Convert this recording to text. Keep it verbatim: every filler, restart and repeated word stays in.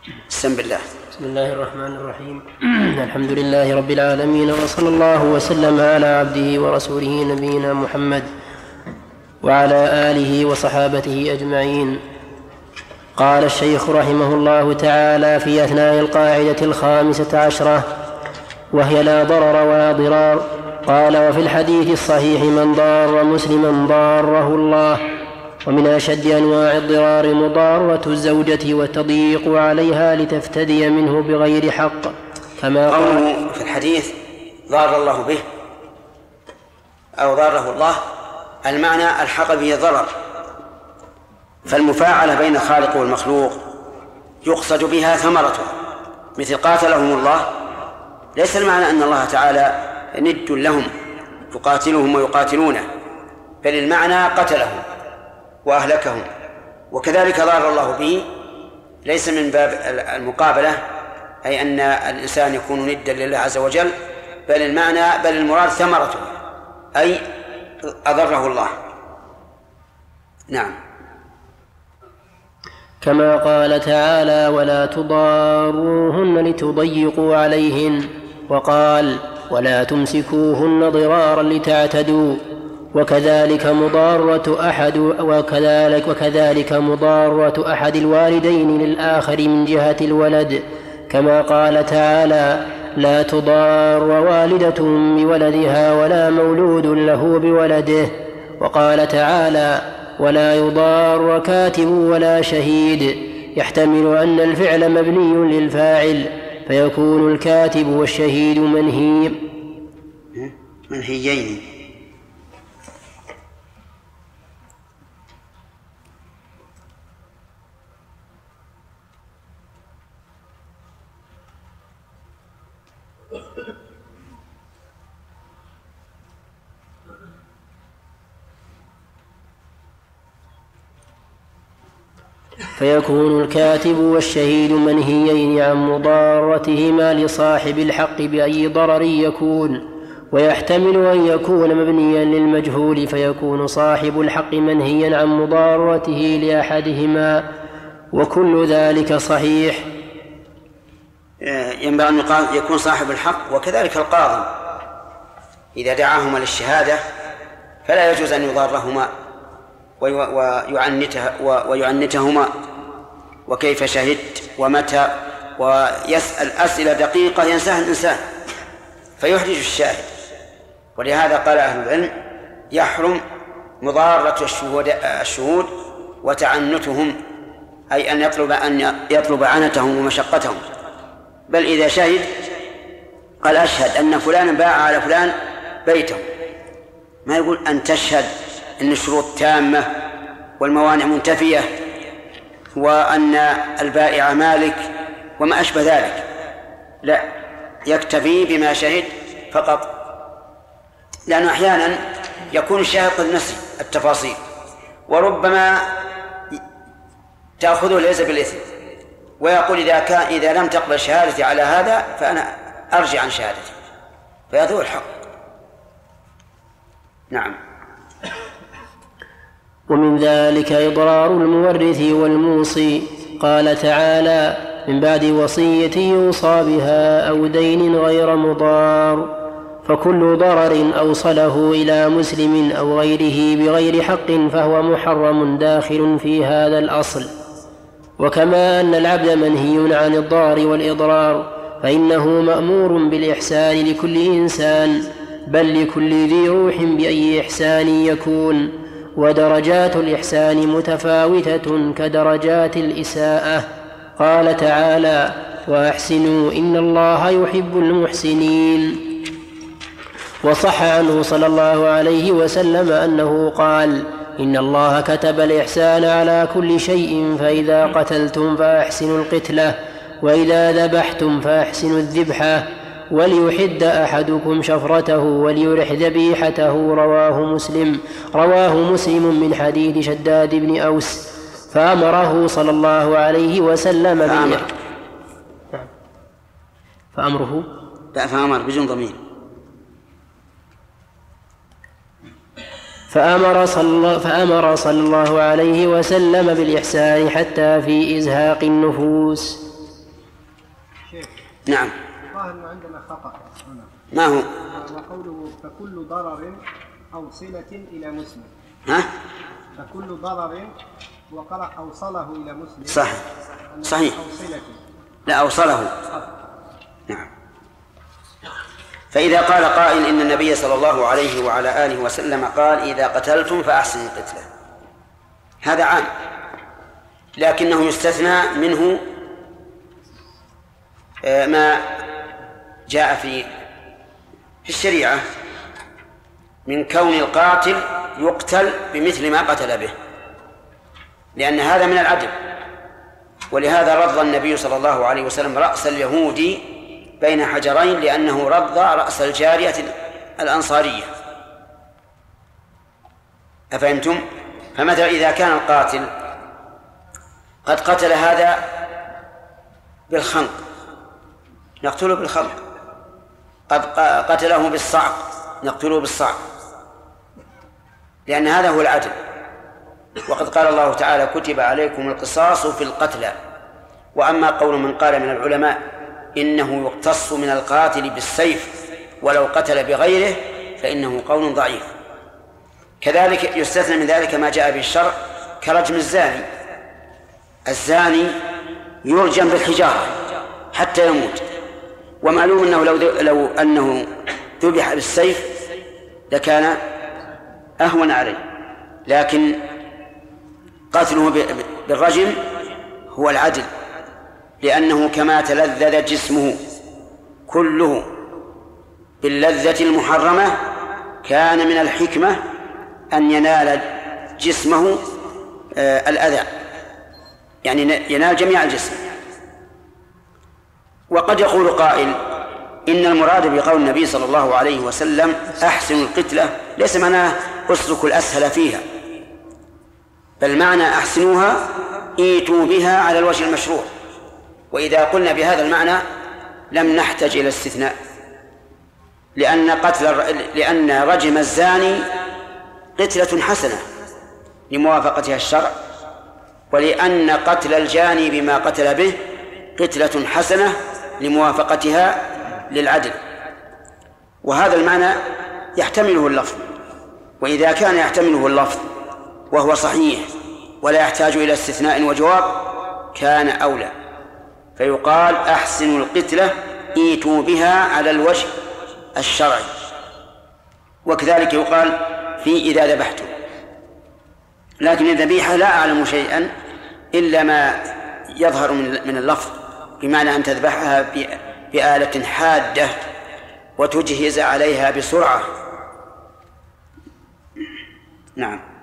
بسم الله. بسم الله الرحمن الرحيم. الحمد لله رب العالمين، وصلى الله وسلم على عبده ورسوله نبينا محمد وعلى آله وصحابته أجمعين. قال الشيخ رحمه الله تعالى في أثناء القاعدة الخامسة عشرة وهي لا ضرر ولا ضرار، قال: وفي الحديث الصحيح: من ضار مسلما ضاره الله. ومن أشد أنواع الضرار مضارة الزوجة والتضييق عليها لتفتدي منه بغير حق، كما قوله في الحديث ضار الله به أو ضاره الله، المعنى الحق به ضرر. فالمفاعلة بين الخالق والمخلوق يقصد بها ثمرته، مثل قاتلهم الله، ليس المعنى أن الله تعالى ند لهم يقاتلهم ويقاتلونه، بل المعنى قتلهم وأهلكهم. وكذلك ضار الله به ليس من باب المقابلة، أي أن الإنسان يكون ندا لله عز وجل، بل المعنى بل المراد ثمرته، أي أضره الله. نعم. كما قال تعالى: ولا تضاروهن لتضيقوا عليهن، وقال: ولا تمسكوهن ضرارا لتعتدوا. وكذلك مضارة أحد وكذلك وكذلك مضارة أحد الوالدين للآخر من جهة الولد، كما قال تعالى: لا تضار والدة بولدها ولا مولود له بولده. وقال تعالى: ولا يضار كاتب ولا شهيد، يحتمل أن الفعل مبني للفاعل، فيكون الكاتب والشهيد منهي منهيين. فيكون الكاتب والشهيد منهيين عن مضارتهما لصاحب الحق بأي ضرر يكون. ويحتمل أن يكون مبنيا للمجهول، فيكون صاحب الحق منهيا عن مضارته لأحدهما، وكل ذلك صحيح. ينبغي أن يكون صاحب الحق، وكذلك القاضي إذا دعاهما للشهادة فلا يجوز أن يضارهما ويعنتهما، وكيف شهدت ومتى، ويسأل أسئلة دقيقة ينساها الإنسان فيحرج الشاهد. ولهذا قال أهل العلم: يحرم مضارة الشهود, الشهود وتعنتهم، أي أن يطلب أن يطلب عنتهم ومشقتهم. بل إذا شهد قال: أشهد أن فلانا باع على فلان بيته، ما يقول أن تشهد أن الشروط تامة والموانع منتفية وأن البائع مالك وما أشبه ذلك، لا، يكتفي بما شهد فقط، لأنه أحيانا يكون الشاهد قد نسي التفاصيل، وربما تأخذه ليس بالإثم، ويقول إذا كان إذا لم تقبل شهادتي على هذا فأنا أرجع عن شهادتي، فيذو الحق. نعم. ومن ذلك إضرار المورث والموصي، قال تعالى: من بعد وصية يوصى بها أو دين غير مضار. فكل ضرر أوصله إلى مسلم أو غيره بغير حق فهو محرم داخل في هذا الأصل. وكما أن العبد منهي عن الضار والإضرار، فإنه مأمور بالإحسان لكل إنسان، بل لكل ذي روح بأي إحسان يكون. ودرجات الإحسان متفاوتة كدرجات الإساءة. قال تعالى: وأحسنوا إن الله يحب المحسنين. وصح عنه صلى الله عليه وسلم أنه قال: إن الله كتب الإحسان على كل شيء، فإذا قتلتم فأحسنوا القتلة، وإذا ذبحتم فأحسنوا الذبحة، وليحد أحدكم شفرته وليرح ذبيحته. رواه مسلم رواه مسلم من حديث شداد بن أوس. فأمره صلى الله عليه وسلم فأمر فأمره فأمر بجن ضمير فأمر صلى, فأمر صلى الله عليه وسلم بالإحسان حتى في إزهاق النفوس. شيخ. نعم. ظاهر أنه عندنا خطأ هنا. ما هو؟ وقوله فكل ضرر أو صلة إلى مسلم. ها؟ فكل ضرر وقرأ أوصله إلى مسلم. صح. صحيح. أوصلة. لا أوصله. نعم. فإذا قال قائل إن النبي صلى الله عليه وعلى آله وسلم قال إذا قتلتم فأحسنوا القتلة، هذا عام، لكنه يستثنى منه ما جاء في في الشريعة من كون القاتل يقتل بمثل ما قتل به، لأن هذا من العدل. ولهذا رض النبي صلى الله عليه وسلم رأس اليهودي بين حجرين، لأنه رض رأس الجارية الأنصارية. أفهمتم؟ فمثلا إذا كان القاتل قد قتل هذا بالخنق نقتله بالخنق، قد قتله بالصعق نقتله بالصعق، لأن هذا هو العدل. وقد قال الله تعالى كتب عليكم القصاص في القتلى. وأما قول من قال من العلماء إنه يقتص من القاتل بالسيف ولو قتل بغيره فإنه قول ضعيف. كذلك يستثنى من ذلك ما جاء به الشرع كرجم الزاني. الزاني يرجم بالحجارة حتى يموت، ومعلوم أنه لو, لو أنه ذبح بالسيف لكان أهون عليه، لكن قتله بالرجم هو العدل، لأنه كما تلذذ جسمه كله باللذة المحرمة كان من الحكمة أن ينال جسمه آه الأذى، يعني ينال جميع الجسم. وقد يقول قائل إن المراد بقول النبي صلى الله عليه وسلم أحسن القتلة ليس معناه أسلك الأسهل فيها، بل معنى أحسنوها إيتوا بها على الوجه المشروع. وإذا قلنا بهذا المعنى لم نحتج إلى استثناء، لأن قتل لأن رجم الزاني قتلة حسنة لموافقتها الشرع، ولأن قتل الجاني بما قتل به قتلة حسنة لموافقتها للعدل. وهذا المعنى يحتمله اللفظ، وإذا كان يحتمله اللفظ وهو صحيح ولا يحتاج إلى استثناء وجواب كان أولى، فيقال أحسنوا القتلة إيتوا بها على الوجه الشرعي. وكذلك يقال في إذا ذبحتم، لكن الذبيحة لا أعلم شيئا إلا ما يظهر من اللفظ، بمعنى أن تذبحها بآلة حادة وتجهز عليها بسرعة. نعم.